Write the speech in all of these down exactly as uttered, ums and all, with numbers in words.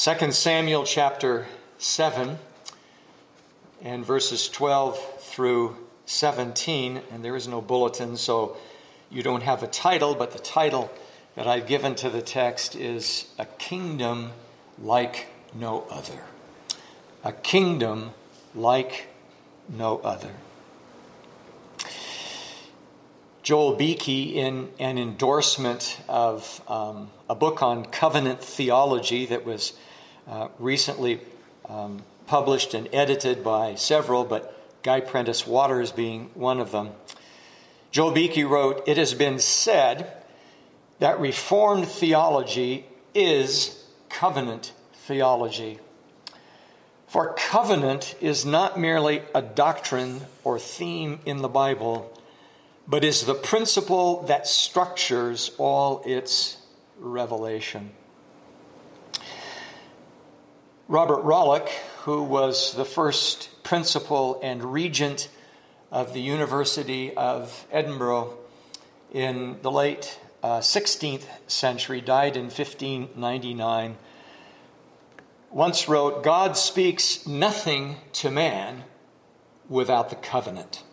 Second Samuel chapter seven and verses twelve through seventeen, and there is no bulletin, so you don't have a title, but the title that I've given to the text is A Kingdom Like No Other. A Kingdom Like No Other. Joel Beeke, in an endorsement of um, a book on covenant theology that was uh, recently um, published and edited by several, but Guy Prentice Waters being one of them, Joel Beeke wrote, "It has been said that Reformed theology is covenant theology. For covenant is not merely a doctrine or theme in the Bible, but is the principle that structures all its revelation." Robert Rollock, who was the first principal and regent of the University of Edinburgh in the late uh, sixteenth century, died in fifteen ninety-nine, once wrote, "God speaks nothing to man without the covenant."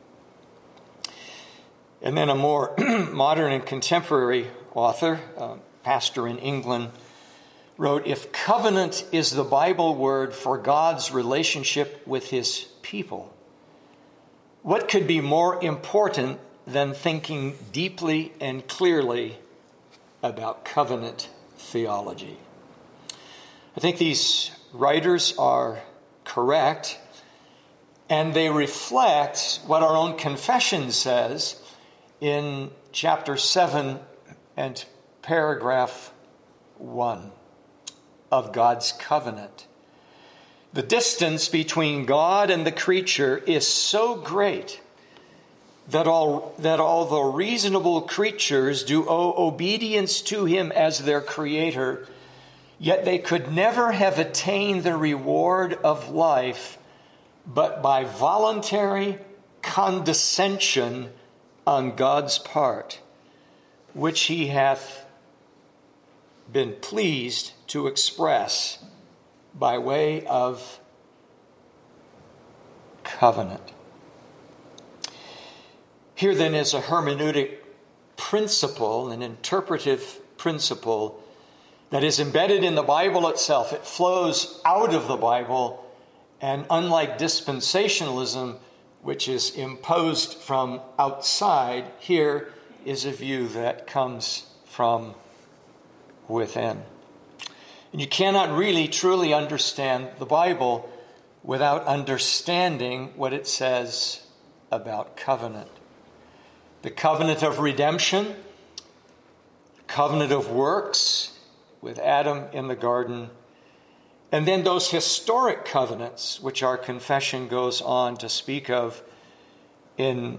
And then a more modern and contemporary author, uh, pastor in England, wrote, "If covenant is the Bible word for God's relationship with his people, what could be more important than thinking deeply and clearly about covenant theology?" I think these writers are correct, and they reflect what our own confession says in chapter seven and paragraph one of God's covenant. The distance between God and the creature is so great that all that although reasonable creatures do owe obedience to him as their creator, yet they could never have attained the reward of life but by voluntary condescension on God's part, which he hath been pleased to express by way of covenant. Here then is a hermeneutic principle, an interpretive principle that is embedded in the Bible itself. It flows out of the Bible, and unlike dispensationalism, which is imposed from outside, here is a view that comes from within. And you cannot really truly understand the Bible without understanding what it says about covenant. The covenant of redemption, covenant of works with Adam in the garden, and then those historic covenants, which our confession goes on to speak of in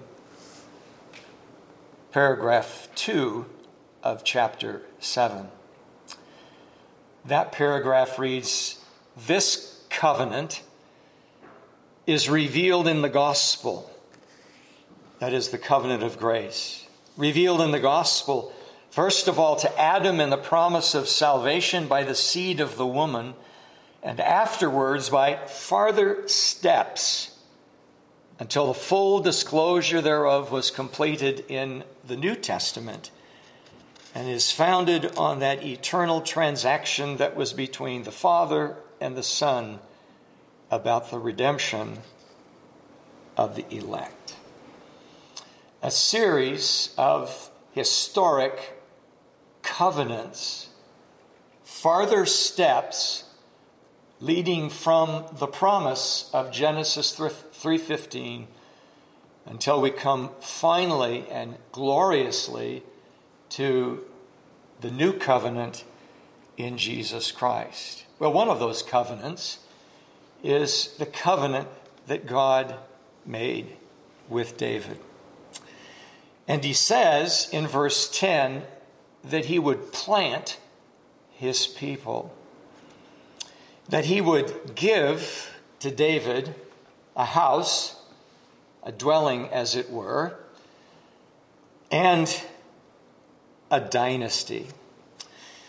paragraph two of chapter seven. That paragraph reads, "This covenant is revealed in the gospel." That is the covenant of grace. Revealed in the gospel, first of all, to Adam in the promise of salvation by the seed of the woman, and afterwards by farther steps until the full disclosure thereof was completed in the New Testament, and is founded on that eternal transaction that was between the Father and the Son about the redemption of the elect. A series of historic covenants, farther steps leading from the promise of Genesis three fifteen until we come finally and gloriously to the new covenant in Jesus Christ. Well, one of those covenants is the covenant that God made with David. And he says in verse ten that he would plant his people, that he would give to David a house, a dwelling as it were, and a dynasty.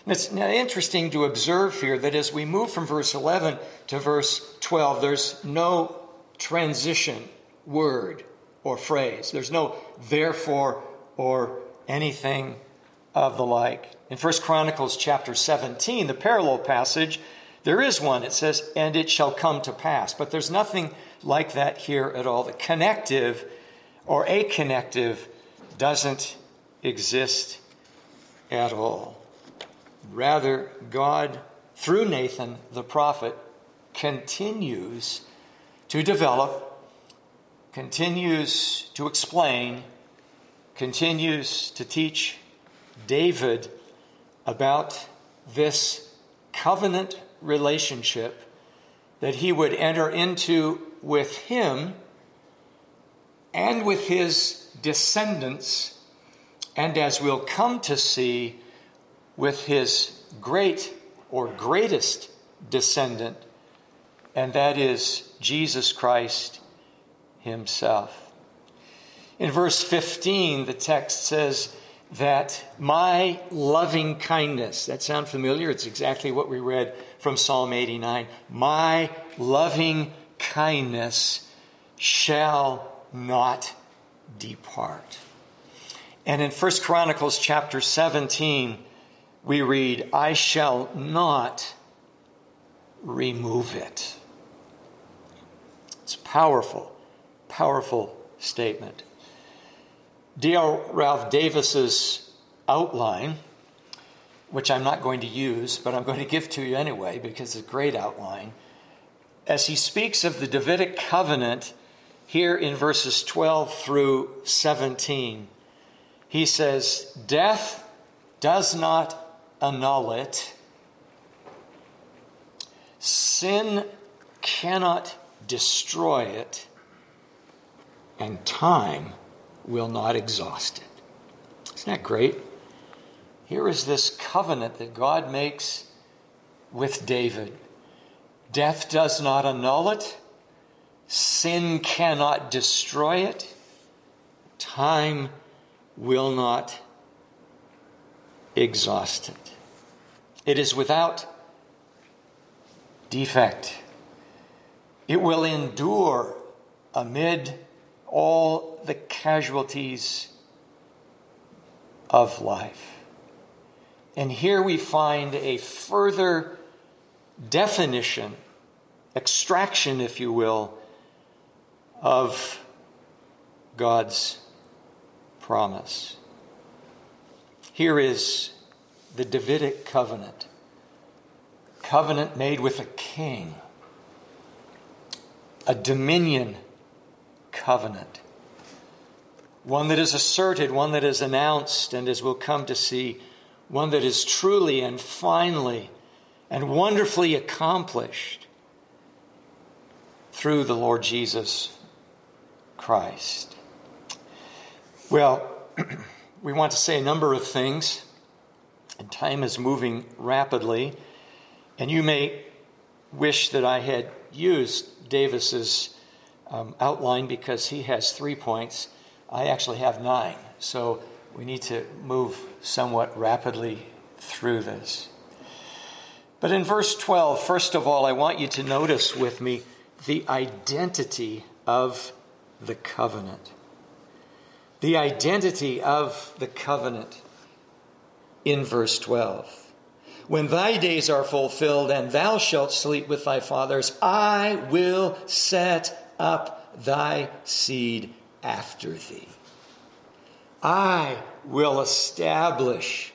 It's now interesting to observe here that as we move from verse eleven to verse twelve, there's no transition word or phrase. There's no therefore or anything of the like. In First Chronicles chapter seventeen, the parallel passage, there is one. It says, and it shall come to pass. But there's nothing like that here at all. The connective or a connective doesn't exist at all. Rather, God, through Nathan the prophet, continues to develop, continues to explain, continues to teach David about this covenant relationship that he would enter into with him and with his descendants, and as we'll come to see, with his great or greatest descendant, and that is Jesus Christ himself. In verse fifteen, the text says that my loving kindness, that sound familiar? It's exactly what we read from Psalm eighty-nine. My loving kindness shall not depart. And in First Chronicles chapter seventeen, we read, I shall not remove it. It's a powerful, powerful statement. D L Ralph Davis's outline, which I'm not going to use, but I'm going to give to you anyway because it's a great outline, as he speaks of the Davidic covenant here in verses twelve through seventeen, he says, death does not annul it. Sin cannot destroy it, and time will not exhaust it. Isn't that great? Here is this covenant that God makes with David. Death does not annul it. Sin cannot destroy it. Time will not exhaust it. It is without defect. It will endure amid all the casualties of life. And here we find a further definition, extraction, if you will, of God's promise. Here is the Davidic covenant, covenant made with a king, a dominion covenant, one that is asserted, one that is announced, and as we'll come to see, one that is truly and finally and wonderfully accomplished through the Lord Jesus Christ. Well, we want to say a number of things, and time is moving rapidly, and you may wish that I had used Davis's um, outline because he has three points. I actually have nine, so we need to move somewhat rapidly through this. But in verse twelve, first of all, I want you to notice with me the identity of the covenant. The identity of the covenant in verse twelve. When thy days are fulfilled and thou shalt sleep with thy fathers, I will set up thy seed after thee. I will establish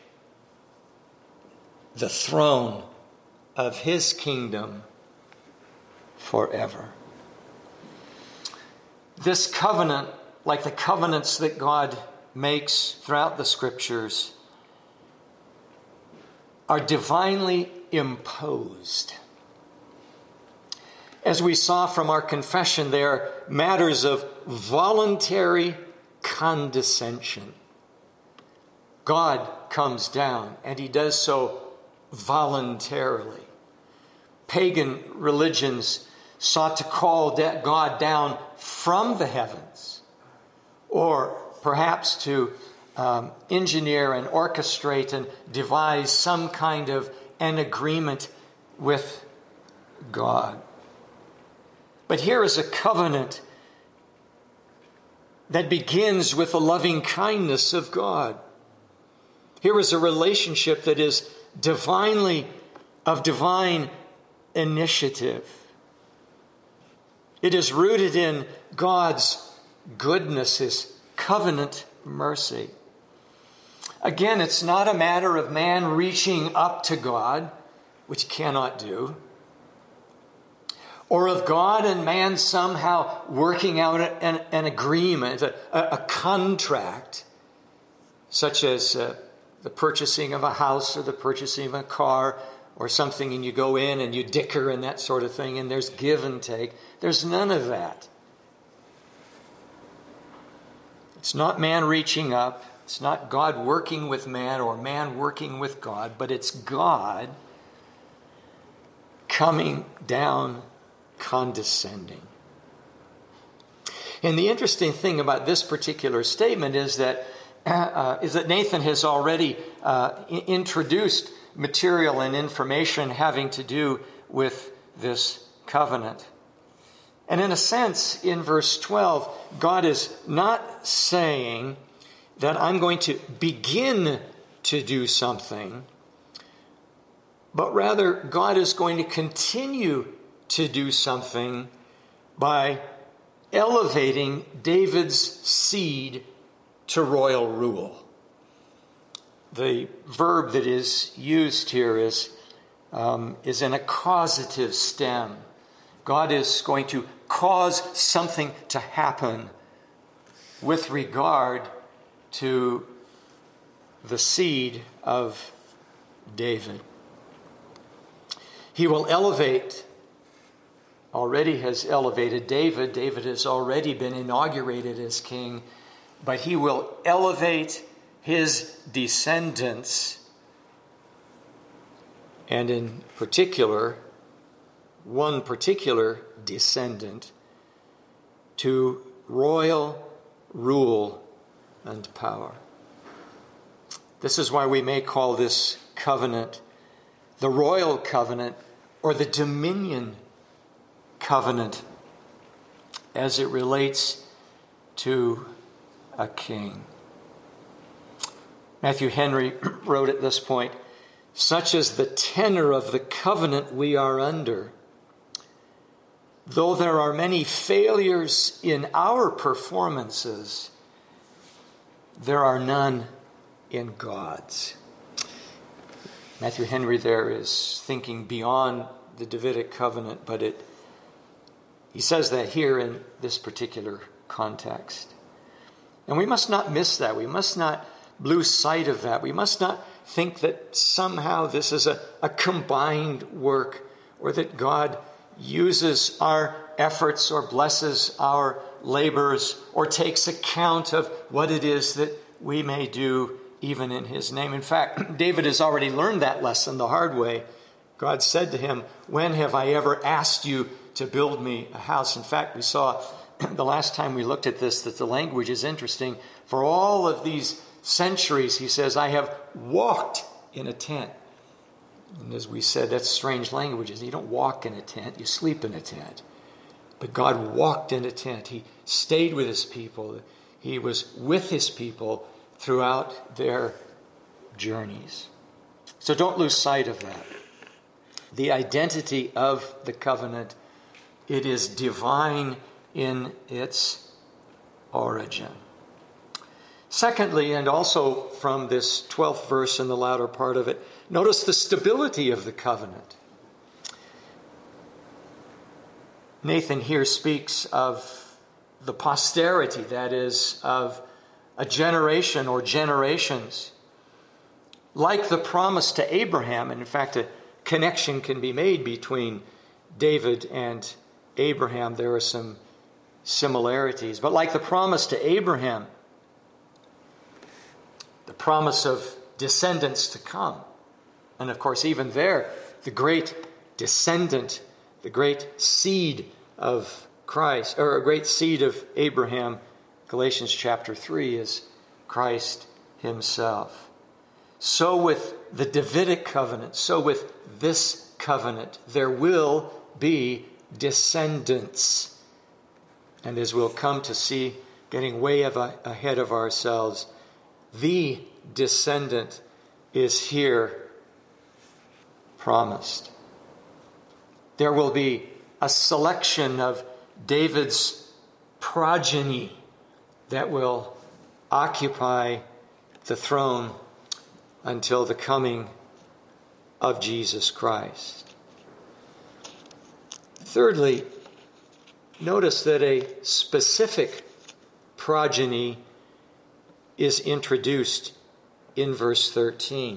the throne of his kingdom forever. This covenant, like the covenants that God makes throughout the scriptures, are divinely imposed. As we saw from our confession, they are matters of voluntary condescension. God comes down, and he does so voluntarily. Pagan religions sought to call God down from the heavens, or perhaps to um, engineer and orchestrate and devise some kind of an agreement with God. But here is a covenant that begins with the loving kindness of God. Here is a relationship that is divinely, of divine initiative. It is rooted in God's goodness, His covenant mercy. Again, it's not a matter of man reaching up to God, which cannot do, or of God and man somehow working out an, an agreement, a, a contract, such as uh, the purchasing of a house or the purchasing of a car or something, and you go in and you dicker and that sort of thing, and there's give and take. There's none of that. It's not man reaching up. It's not God working with man or man working with God, but it's God coming down, condescending. And the interesting thing about this particular statement is that uh, is that Nathan has already uh, introduced material and information having to do with this covenant. And in a sense, in verse twelve, God is not saying that I'm going to begin to do something, but rather God is going to continue to do something by elevating David's seed to royal rule. The verb that is used here is, um, is in a causative stem. God is going to cause something to happen with regard to the seed of David. He will elevate, already has elevated David. David has already been inaugurated as king, but he will elevate his descendants, and in particular, one particular descendant, to royal rule and power. This is why we may call this covenant the royal covenant or the dominion covenant as it relates to a king. Matthew Henry wrote at this point, "Such is the tenor of the covenant we are under. Though there are many failures in our performances, there are none in God's." Matthew Henry there is thinking beyond the Davidic covenant, but it he says that here in this particular context. And we must not miss that. We must not lose sight of that. We must not think that somehow this is a, a combined work, or that God uses our efforts or blesses our labors or takes account of what it is that we may do even in His name. In fact, David has already learned that lesson the hard way. God said to him, "When have I ever asked you to build me a house?" In fact, we saw the last time we looked at this that the language is interesting. For all of these centuries, he says, "I have walked in a tent." And as we said, that's strange language. You don't walk in a tent, you sleep in a tent. But God walked in a tent. He stayed with His people. He was with His people throughout their journeys. So don't lose sight of that. The identity of the covenant, it is divine in its origin. Secondly, and also from this twelfth verse in the latter part of it, notice the stability of the covenant. Nathan here speaks of the posterity, that is, of a generation or generations. Like the promise to Abraham, and in fact a connection can be made between David and Abraham. There are some similarities. But like the promise to Abraham, the promise of descendants to come. And of course, even there, the great descendant, the great seed of Christ, or a great seed of Abraham, Galatians chapter three, is Christ himself. So with the Davidic covenant, so with this covenant, there will be descendants. And as we'll come to see, getting way of a, ahead of ourselves, the descendant is here promised. There will be a selection of David's progeny that will occupy the throne until the coming of Jesus Christ. Thirdly, notice that a specific progeny is introduced in verse thirteen.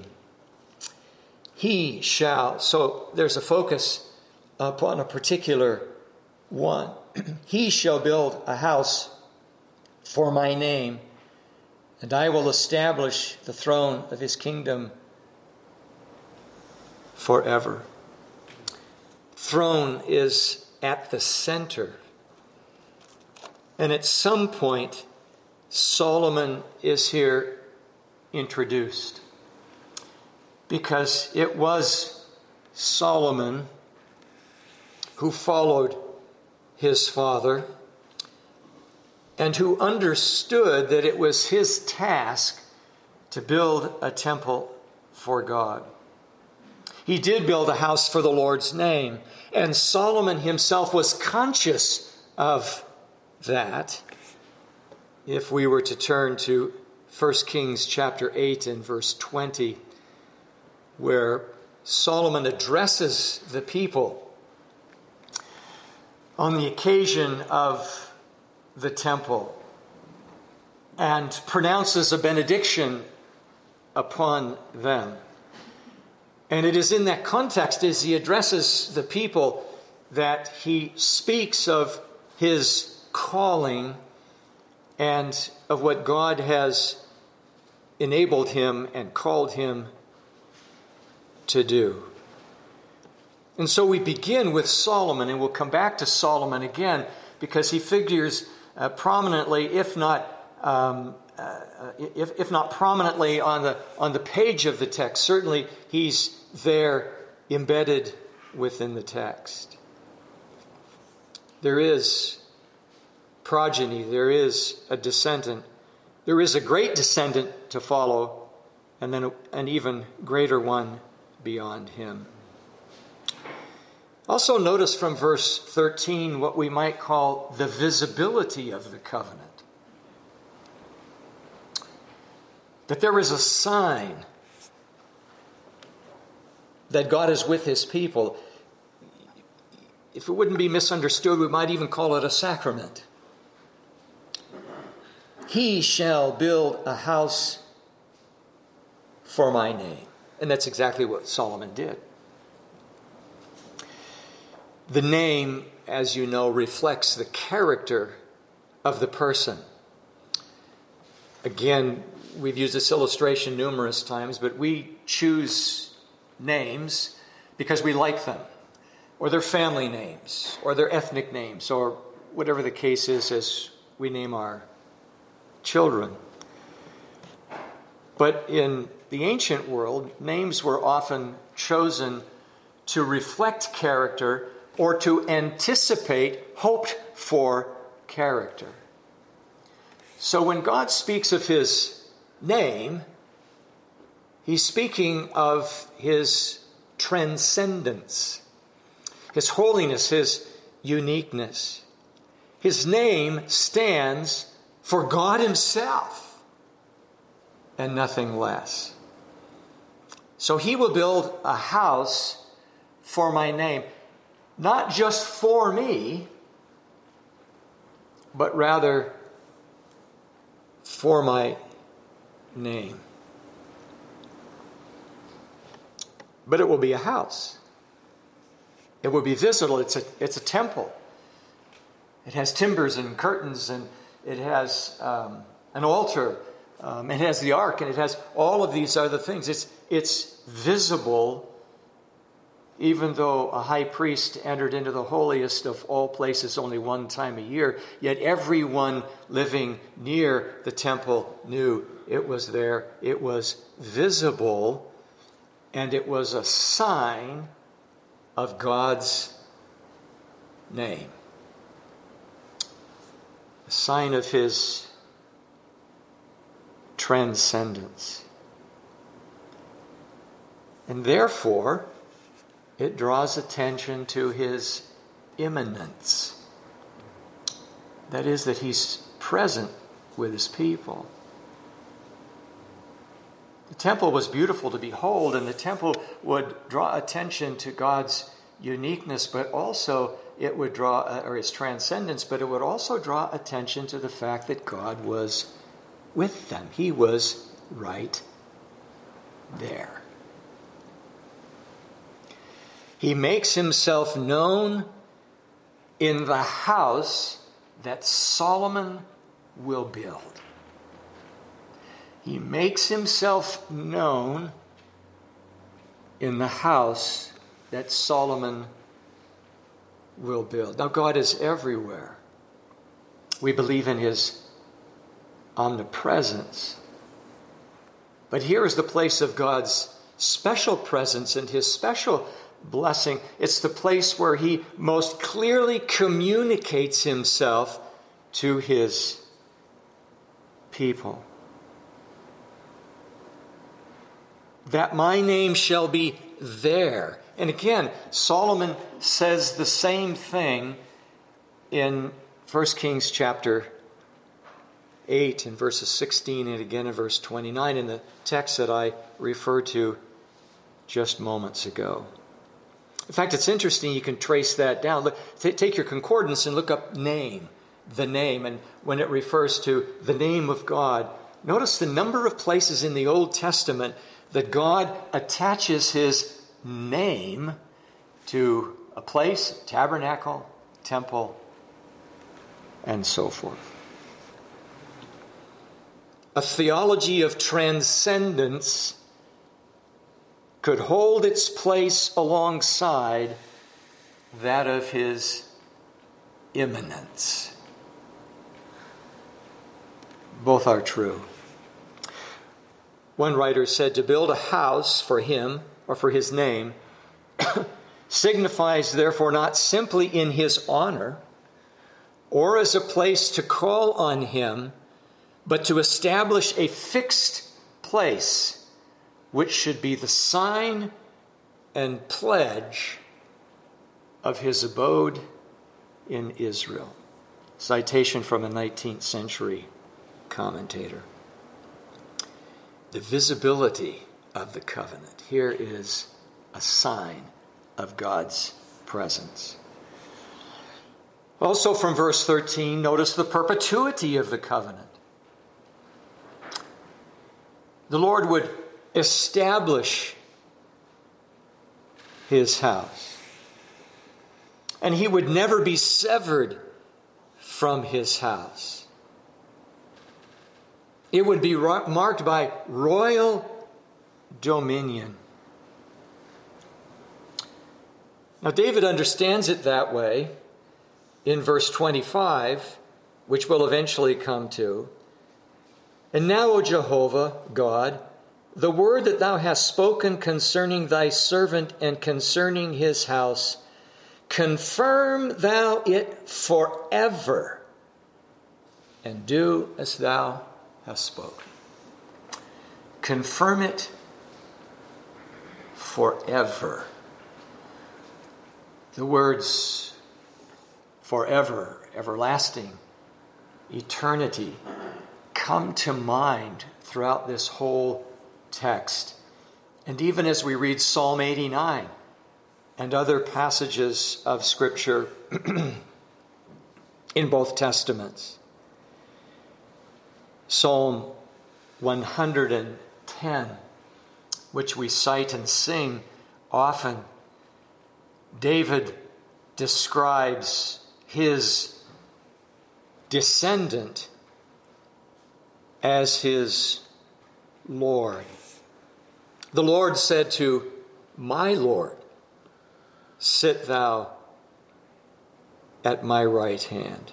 He shall, so there's a focus upon a particular one. He shall build a house for my name, and I will establish the throne of his kingdom forever. Throne is at the center. And at some point, Solomon is here introduced. Because it was Solomon who followed his father and who understood that it was his task to build a temple for God. He did build a house for the Lord's name, and Solomon himself was conscious of that. If we were to turn to First Kings chapter eight and verse twenty, where Solomon addresses the people on the occasion of the temple and pronounces a benediction upon them. And it is in that context, as he addresses the people, that he speaks of his calling and of what God has enabled him and called him to do. And so we begin with Solomon, and we'll come back to Solomon again because he figures uh, prominently, if not um, uh, if, if not prominently on the on the page of the text. Certainly, he's there embedded within the text. There is progeny. There is a descendant. There is a great descendant to follow, and then an even greater one beyond him. Also notice from verse thirteen what we might call the visibility of the covenant. That there is a sign that God is with his people. If it wouldn't be misunderstood, we might even call it a sacrament. He shall build a house for my name. And that's exactly what Solomon did. The name, as you know, reflects the character of the person. Again, we've used this illustration numerous times, but we choose names because we like them, or their family names, or their ethnic names, or whatever the case is as we name our children. But in the ancient world, names were often chosen to reflect character or to anticipate hoped for character. So when God speaks of his name, he's speaking of his transcendence, his holiness, his uniqueness. His name stands for God himself and nothing less. So he will build a house for my name. Not just for me, but rather for my name. But it will be a house. It will be visible. It's a, it's a temple. It has timbers and curtains, and it has um, an altar. Um, it has the ark, and it has all of these other things. It's, it's visible even though a high priest entered into the holiest of all places only one time a year, yet everyone living near the temple knew it was there. It was visible, and it was a sign of God's name, a sign of his transcendence. And therefore, it draws attention to his immanence. That is, that he's present with his people. The temple was beautiful to behold, and the temple would draw attention to God's uniqueness, but also it would draw, or his transcendence, but it would also draw attention to the fact that God was with them. He was right there. He makes himself known in the house that Solomon will build. He makes himself known in the house that Solomon will build. Now, God is everywhere. We believe in his omnipresence. But here is the place of God's special presence and his special blessing. It's the place where he most clearly communicates himself to his people. That my name shall be there. And again, Solomon says the same thing in First Kings chapter eight in verses sixteen and again in verse twenty-nine in the text that I referred to just moments ago. In fact, it's interesting, you can trace that down. Look, t- take your concordance and look up name, the name. And when it refers to the name of God, notice the number of places in the Old Testament that God attaches his name to a place, tabernacle, temple, and so forth. A theology of transcendence could hold its place alongside that of his immanence. Both are true. One writer said to build a house for him or for his name signifies therefore not simply in his honor or as a place to call on him, but to establish a fixed place which should be the sign and pledge of his abode in Israel. Citation from a nineteenth century commentator. The visibility of the covenant. Here is a sign of God's presence. Also from verse thirteen, notice the perpetuity of the covenant. The Lord would establish his house, and he would never be severed from his house. It would be marked by royal dominion. Now, David understands it that way in verse twenty-five, which we'll eventually come to. And now, O Jehovah, God, the word that thou hast spoken concerning thy servant and concerning his house, confirm thou it forever, and do as thou hast spoken. Confirm it forever. The words forever, everlasting, eternity come to mind throughout this whole text. And even as we read Psalm eighty-nine and other passages of Scripture in both Testaments. Psalm one hundred ten, which we cite and sing often, David describes his descendant as his Lord. The Lord said to my Lord, sit thou at my right hand.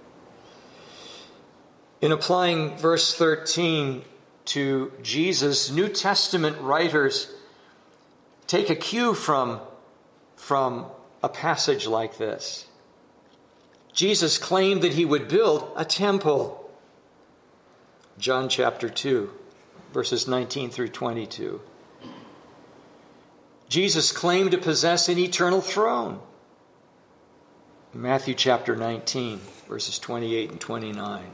In applying verse thirteen to Jesus, New Testament writers take a cue from, from a passage like this. Jesus claimed that he would build a temple. John chapter two, verses nineteen through twenty-two. Jesus claimed to possess an eternal throne. Matthew chapter nineteen, verses twenty-eight and twenty-nine.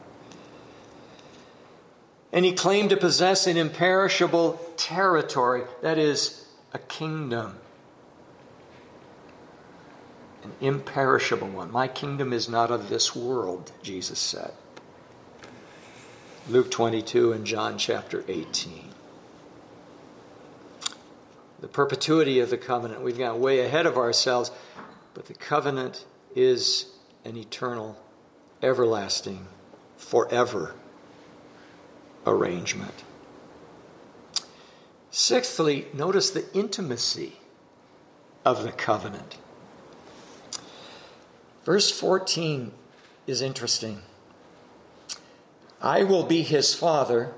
And he claimed to possess an imperishable territory, that is, a kingdom. An imperishable one. My kingdom is not of this world, Jesus said. Luke twenty-two and John chapter eighteen. The perpetuity of the covenant. We've gone way ahead of ourselves, but the covenant is an eternal, everlasting, forever arrangement. Sixthly, notice the intimacy of the covenant. Verse fourteen is interesting. I will be his father,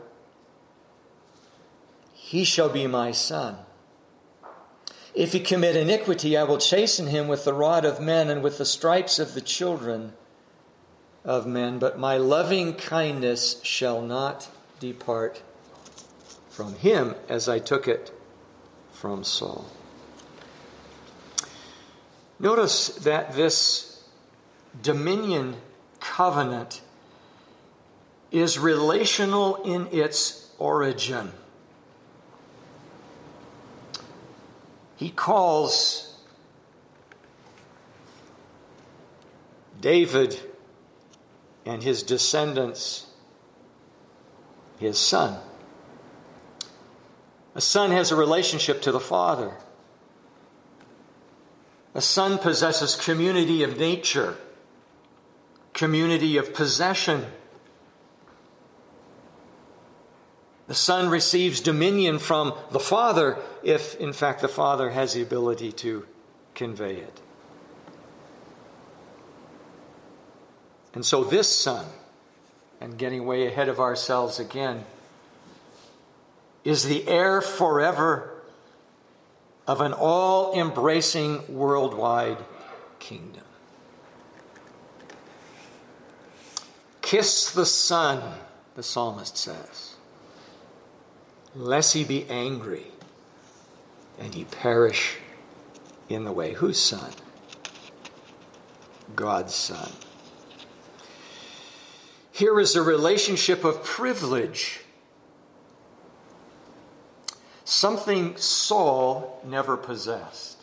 he shall be my son. If he commit iniquity, I will chasten him with the rod of men and with the stripes of the children of men. But my loving kindness shall not depart from him, as I took it from Saul. Notice that this dominion covenant is relational in its origin. He calls David and his descendants his son. A son has a relationship to the father. A son possesses community of nature, community of possession. The son receives dominion from the father if, in fact, the father has the ability to convey it. And so this son, and getting way ahead of ourselves again, is the heir forever of an all-embracing worldwide kingdom. Kiss the Son, the psalmist says, lest he be angry and he perish in the way. Whose son? God's Son. Here is a relationship of privilege. Something Saul never possessed.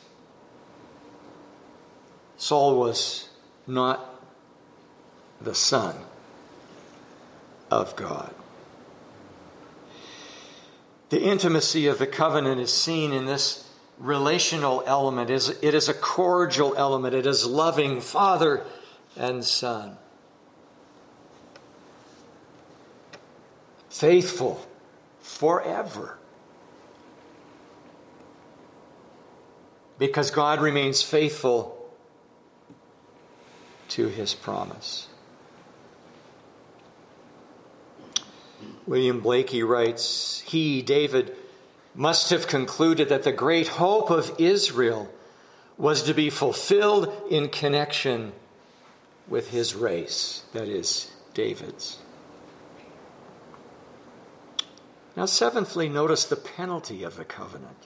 Saul was not the son of God. The intimacy of the covenant is seen in this relational element. It is a cordial element. It is loving, father and son. Faithful forever. Because God remains faithful to his promise. William Blakey writes, he, David, must have concluded that the great hope of Israel was to be fulfilled in connection with his race, that is, David's. Now, seventhly, notice the penalty of the covenant.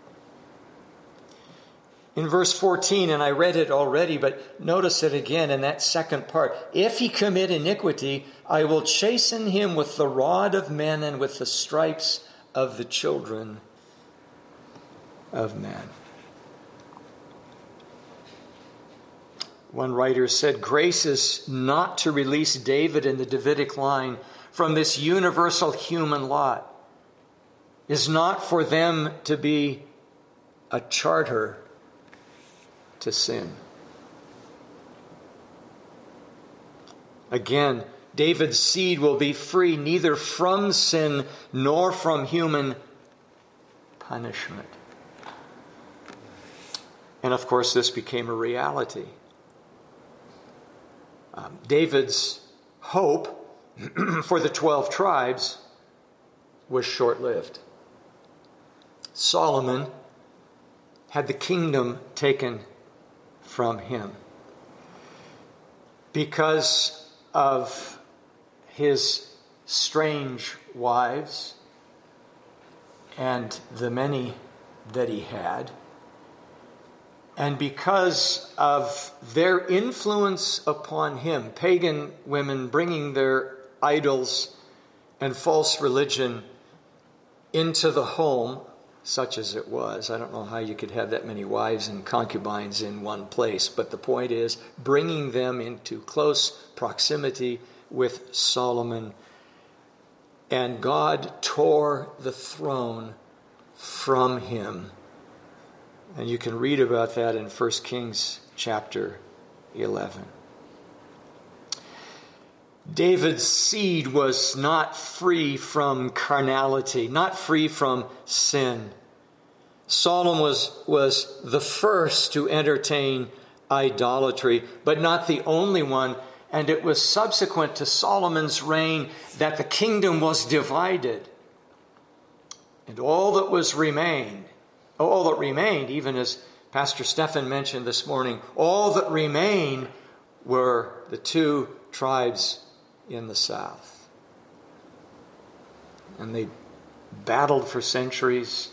In verse fourteen, and I read it already, but notice it again in that second part. If he commit iniquity, I will chasten him with the rod of men and with the stripes of the children of men. One writer said, grace is not to release David in the Davidic line from this universal human lot, is not for them to be a charter to sin. Again, David's seed will be free neither from sin nor from human punishment. And of course, this became a reality. Um, David's hope for the twelve tribes was short-lived. Solomon had the kingdom taken from him because of his strange wives and the many that he had, and because of their influence upon him, pagan women bringing their idols and false religion into the home, such as it was. I don't know how you could have that many wives and concubines in one place, but the point is bringing them into close proximity with Solomon. And God tore the throne from him. And you can read about that in First Kings chapter eleven. David's seed was not free from carnality, not free from sin. Solomon was, was the first to entertain idolatry, but not the only one. And it was subsequent to Solomon's reign that the kingdom was divided. And all that was remained, all that remained, even as Pastor Stephan mentioned this morning, all that remained were the two tribes in the south. And they battled for centuries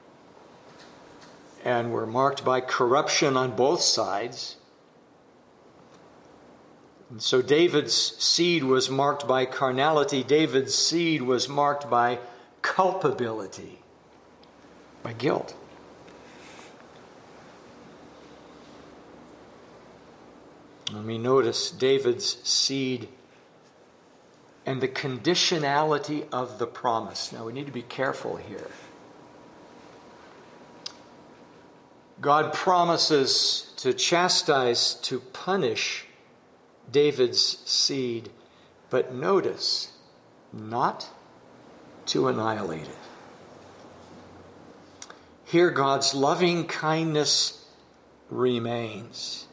and were marked by corruption on both sides. And so David's seed was marked by carnality. David's seed was marked by culpability, by guilt. Let me notice David's seed and the conditionality of the promise. Now we need to be careful here. God promises to chastise, to punish David's seed, but notice, not to annihilate it. Here God's loving kindness remains.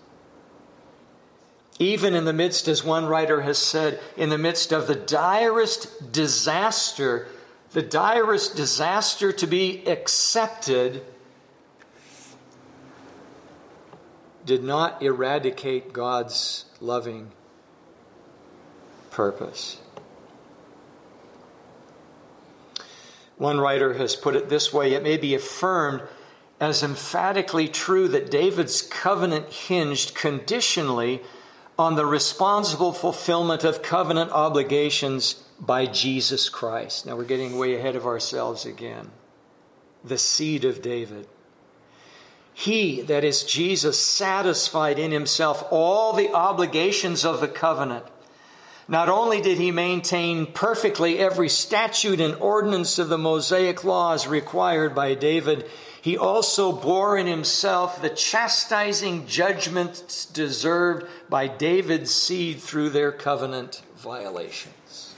Even in the midst, as one writer has said, in the midst of the direst disaster, the direst disaster to be accepted did not eradicate God's loving purpose. One writer has put it this way: it may be affirmed as emphatically true that David's covenant hinged conditionally on the responsible fulfillment of covenant obligations by Jesus Christ. Now we're getting way ahead of ourselves again. The seed of David. He, that is Jesus, satisfied in himself all the obligations of the covenant. Not only did he maintain perfectly every statute and ordinance of the Mosaic laws required by David, he also bore in himself the chastising judgments deserved by David's seed through their covenant violations.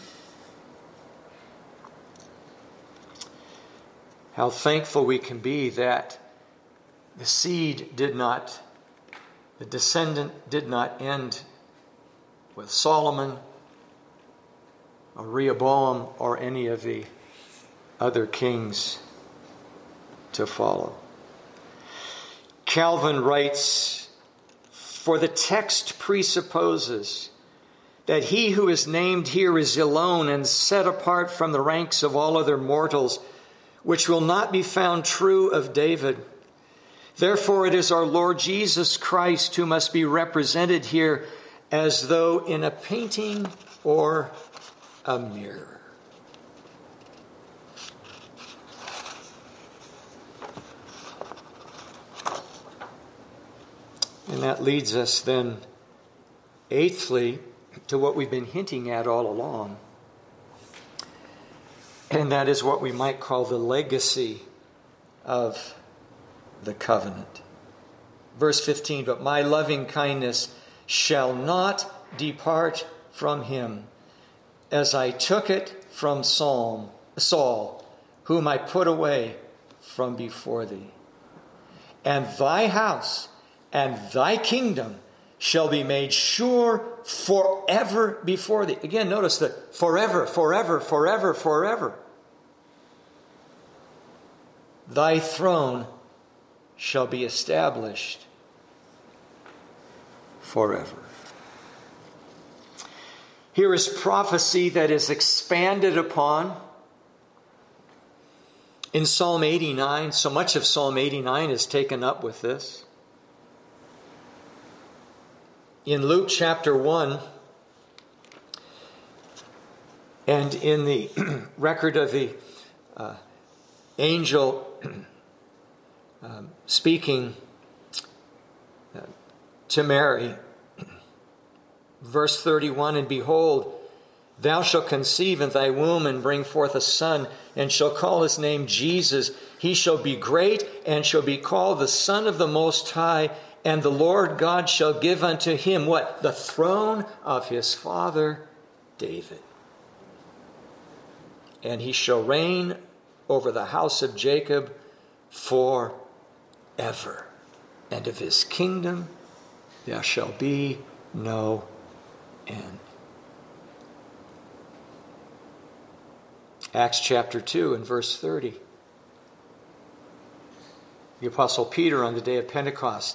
How thankful we can be that the seed did not, the descendant did not end with Solomon or Rehoboam or any of the other kings to follow. Calvin writes, "For the text presupposes that he who is named here is alone and set apart from the ranks of all other mortals, which will not be found true of David. Therefore it is our Lord Jesus Christ who must be represented here as though in a painting or a mirror." And that leads us then, eighthly, to what we've been hinting at all along. And that is what we might call the legacy of the covenant. Verse fifteen, "But my loving kindness shall not depart from him, as I took it from Saul, Saul, whom I put away from before thee." and thy house and thy kingdom shall be made sure forever before thee. Again, notice that forever, forever, forever, forever. Thy throne shall be established forever. Here is prophecy that is expanded upon in Psalm eighty-nine. So much of Psalm eighty-nine is taken up with this. In Luke chapter one, and in the record of the uh, angel um, speaking uh, to Mary, verse thirty-one, and behold, thou shalt conceive in thy womb and bring forth a son, and shall call his name Jesus. He shall be great, and shall be called the Son of the Most High. And the Lord God shall give unto him what? The throne of his father David. And he shall reign over the house of Jacob forever. And of his kingdom there shall be no end. Acts chapter two and verse thirty. The Apostle Peter on the day of Pentecost,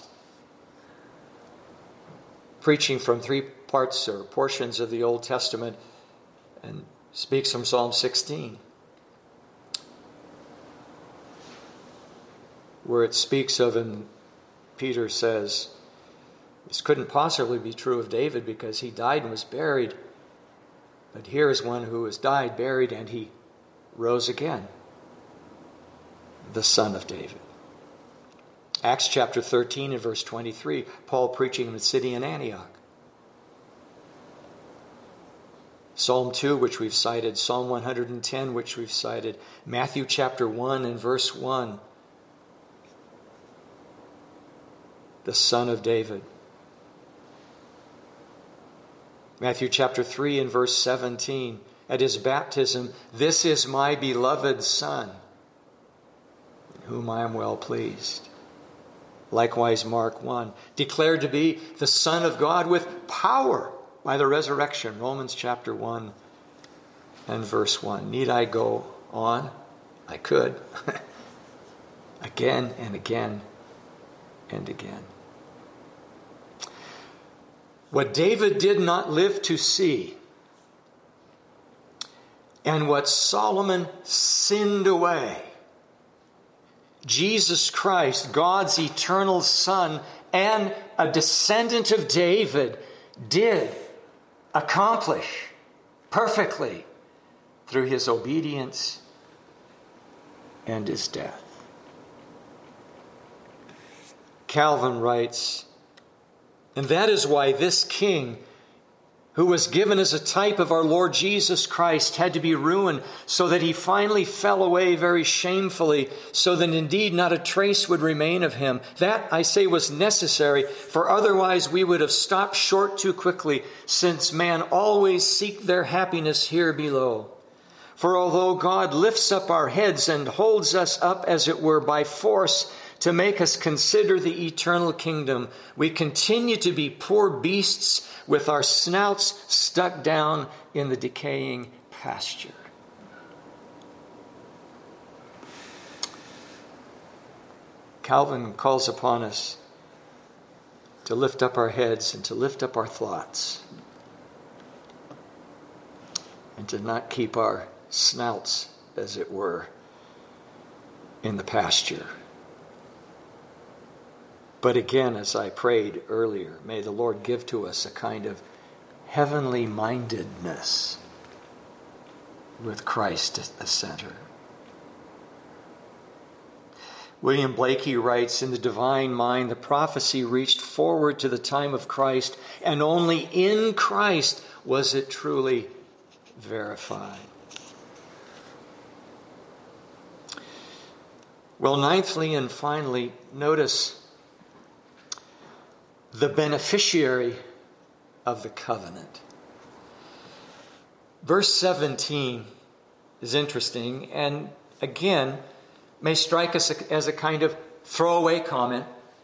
preaching from three parts or portions of the Old Testament, and speaks from Psalm sixteen, where it speaks of, and Peter says, this couldn't possibly be true of David because he died and was buried. But here is one who has died, buried, and he rose again, the Son of David. Acts chapter thirteen and verse twenty-three, Paul preaching in the city in Antioch. Psalm two, which we've cited, Psalm one hundred ten, which we've cited, Matthew chapter one and verse one, the Son of David. Matthew chapter three and verse seventeen, at his baptism, this is my beloved Son, in whom I am well pleased. Likewise, Mark one, declared to be the Son of God with power by the resurrection. Romans chapter one and verse one. Need I go on? I could. Again and again and again. What David did not live to see, and what Solomon sinned away, Jesus Christ, God's eternal Son and a descendant of David, did accomplish perfectly through his obedience and his death. Calvin writes, and that is why this king, who was given as a type of our Lord Jesus Christ, had to be ruined, so that he finally fell away very shamefully, so that indeed not a trace would remain of him. That, I say, was necessary, for otherwise we would have stopped short too quickly, since man always seek their happiness here below. For although God lifts up our heads and holds us up, as it were, by force, to make us consider the eternal kingdom, we continue to be poor beasts with our snouts stuck down in the decaying pasture. Calvin calls upon us to lift up our heads and to lift up our thoughts, and to not keep our snouts, as it were, in the pasture. But again, as I prayed earlier, may the Lord give to us a kind of heavenly mindedness with Christ at the center. William Blakey writes, in the divine mind, the prophecy reached forward to the time of Christ, and only in Christ was it truly verified. Well, ninthly and finally, notice the beneficiary of the covenant. Verse seventeen is interesting, and again may strike us as a kind of throwaway comment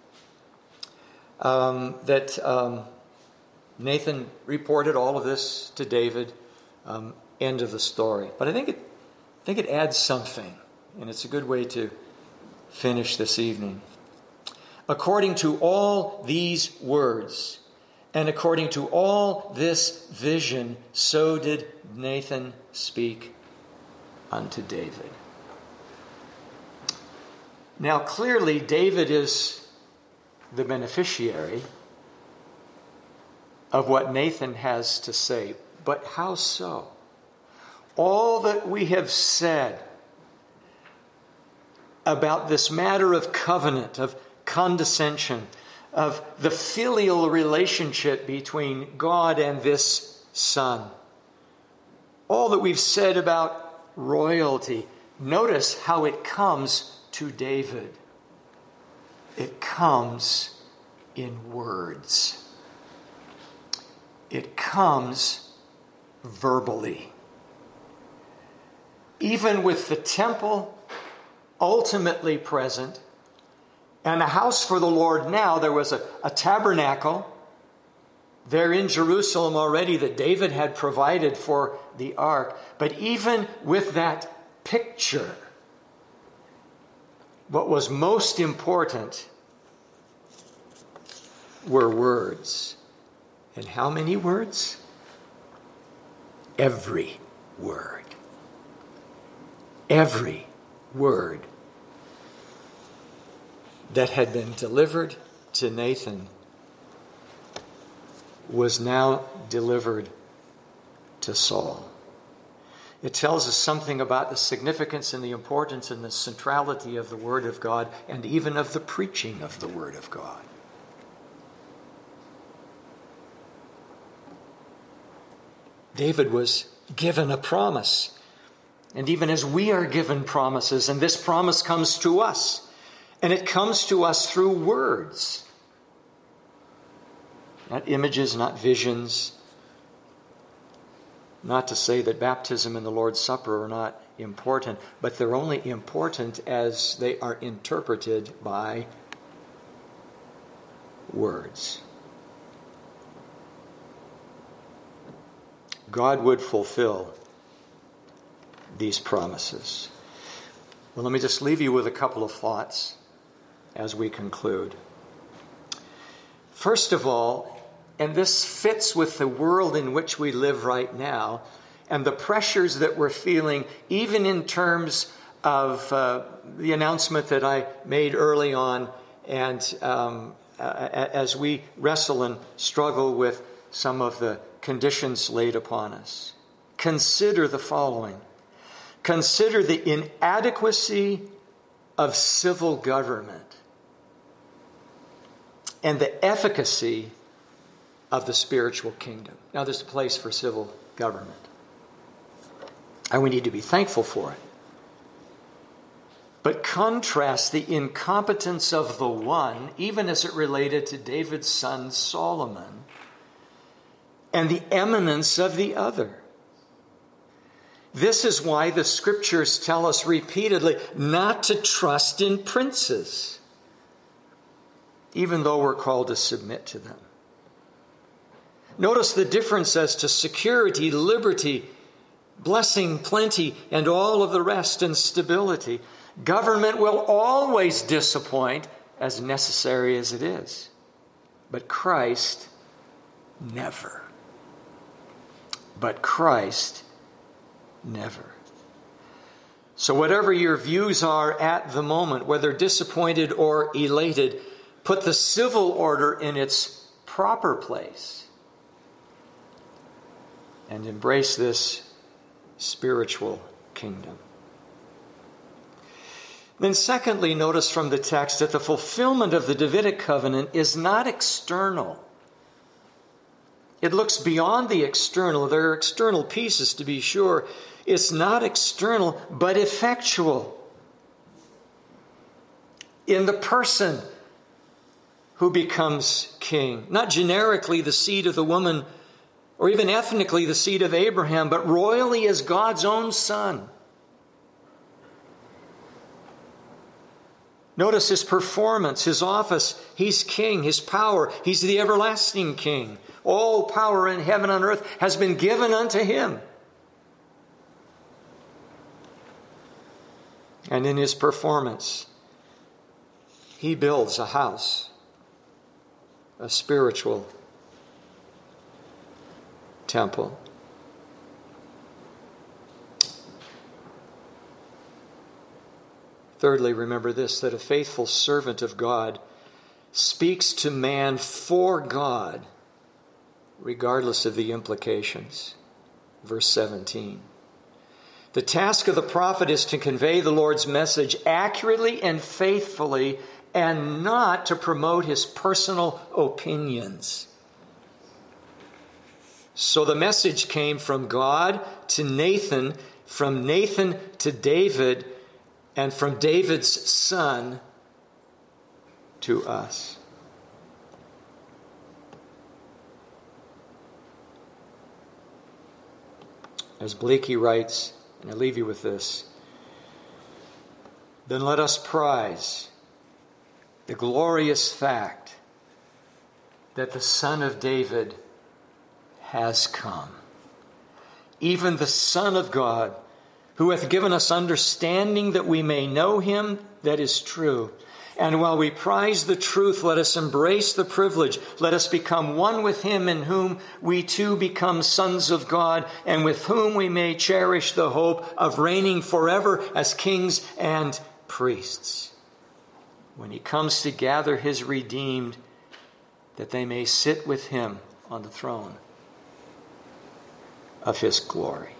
um, that um, Nathan reported all of this to David. Um, end of the story. But I think it, I think it adds something, and it's a good way to finish this evening. According to all these words, and according to all this vision, so did Nathan speak unto David. Now, clearly, David is the beneficiary of what Nathan has to say. But how so? All that we have said about this matter of covenant, of condescension, of the filial relationship between God and this Son, all that we've said about royalty, notice how it comes to David. It comes in words. It comes verbally. Even with the temple ultimately present and a house for the Lord now, there was a, a tabernacle there in Jerusalem already that David had provided for the ark. But even with that picture, what was most important were words. And how many words? Every word. Every word that had been delivered to Nathan was now delivered to Saul. It tells us something about the significance and the importance and the centrality of the Word of God, and even of the preaching of the Word of God. David was given a promise. And even as we are given promises, and this promise comes to us, and it comes to us through words. Not images, not visions. Not to say that baptism and the Lord's Supper are not important, but they're only important as they are interpreted by words. God would fulfill these promises. Well, let me just leave you with a couple of thoughts as we conclude. First of all, and this fits with the world in which we live right now, and the pressures that we're feeling, even in terms of uh, the announcement that I made early on, and um, uh, as we wrestle and struggle with some of the conditions laid upon us. Consider the following. Consider the inadequacy of civil government and the efficacy of the spiritual kingdom. Now, there's a place for civil government, and we need to be thankful for it. But contrast the incompetence of the one, even as it related to David's son Solomon, and the eminence of the other. This is why the scriptures tell us repeatedly not to trust in princes, even though we're called to submit to them. Notice the difference as to security, liberty, blessing, plenty, and all of the rest, and stability. Government will always disappoint, as necessary as it is. But Christ never. But Christ never. So whatever your views are at the moment, whether disappointed or elated, put the civil order in its proper place and embrace this spiritual kingdom. Then secondly, notice from the text that the fulfillment of the Davidic covenant is not external. It looks beyond the external. There are external pieces, to be sure. It's not external, but effectual. In the person who becomes king. Not generically the seed of the woman, or even ethnically the seed of Abraham, but royally as God's own son. Notice his performance, his office. He's king, his power. He's the everlasting king. All power in heaven and earth has been given unto him. And in his performance, he builds a house, a spiritual temple. Thirdly, remember this, that a faithful servant of God speaks to man for God, regardless of the implications. Verse seventeen. The task of the prophet is to convey the Lord's message accurately and faithfully, and not to promote his personal opinions. So the message came from God to Nathan, from Nathan to David, and from David's son to us. As Bleaky writes, and I leave you with this, then let us prize the glorious fact that the Son of David has come, even the Son of God, who hath given us understanding that we may know him that is true. And while we prize the truth, let us embrace the privilege. Let us become one with him, in whom we too become sons of God, and with whom we may cherish the hope of reigning forever as kings and priests, when he comes to gather his redeemed, that they may sit with him on the throne of his glory.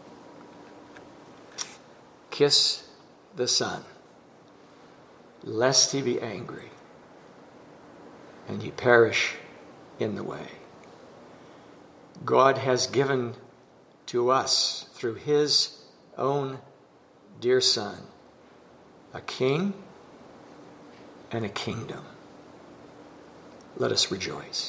Kiss the Son, lest he be angry and ye perish in the way. God has given to us, through his own dear Son, a king and a kingdom. Let us rejoice.